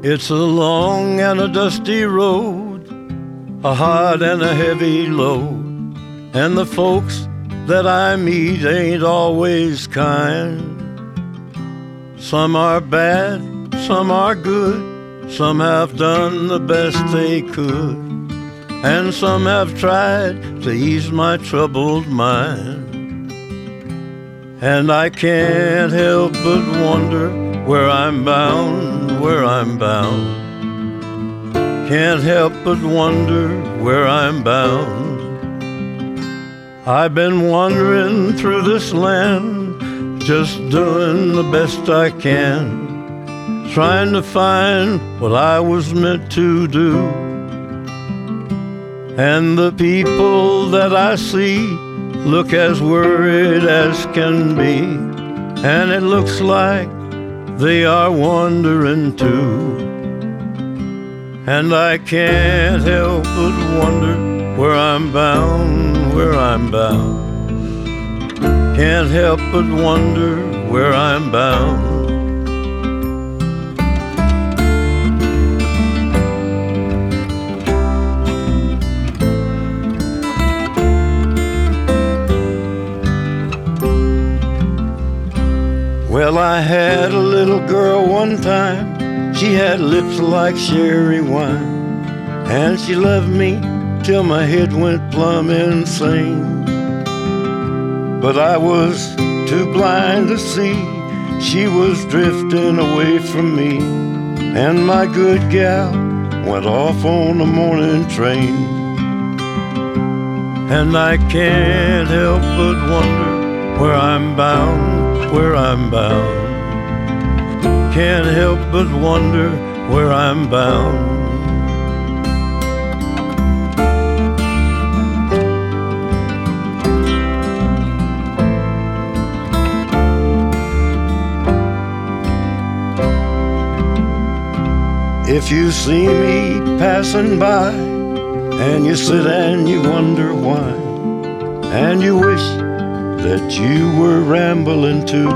It's a long and a dusty road, a hot and a heavy load, and the folks that I meet ain't always kind. Some are bad, some are good, some have done the best they could, and some have tried to ease my troubled mind. And I can't help but wonder where I'm bound, where I'm bound. Can't help but wonder where I'm bound. I've been wandering through this land, just doing the best I can, trying to find what I was meant to do. And the people that I see look as worried as can be, and it looks like they are wandering too. And I can't help but wonder where I'm bound, where I'm bound. Can't help but wonder where I'm bound. Well, I had a little girl one time. She had lips like sherry wine, and she loved me till my head went plumb insane. But I was too blind to see she was drifting away from me, and my good gal went off on the morning train. And I can't help but wonder where I'm bound, where I'm bound. Can't help but wonder where I'm bound. If you see me passing by, and you sit and you wonder why, and you wish that you were rambling too,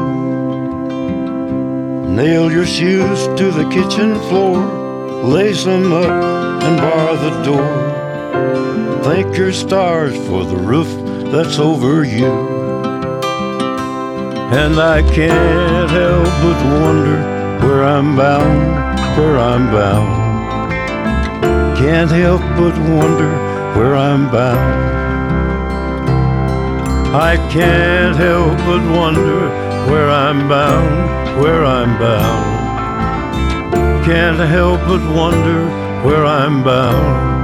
nail your shoes to the kitchen floor, lace them up and bar the door. Thank your stars for the roof that's over you. And I can't help but wonder where I'm bound, where I'm bound. Can't help but wonder where I'm bound. I can't help but wonder where I'm bound, where I'm bound. Can't help but wonder where I'm bound.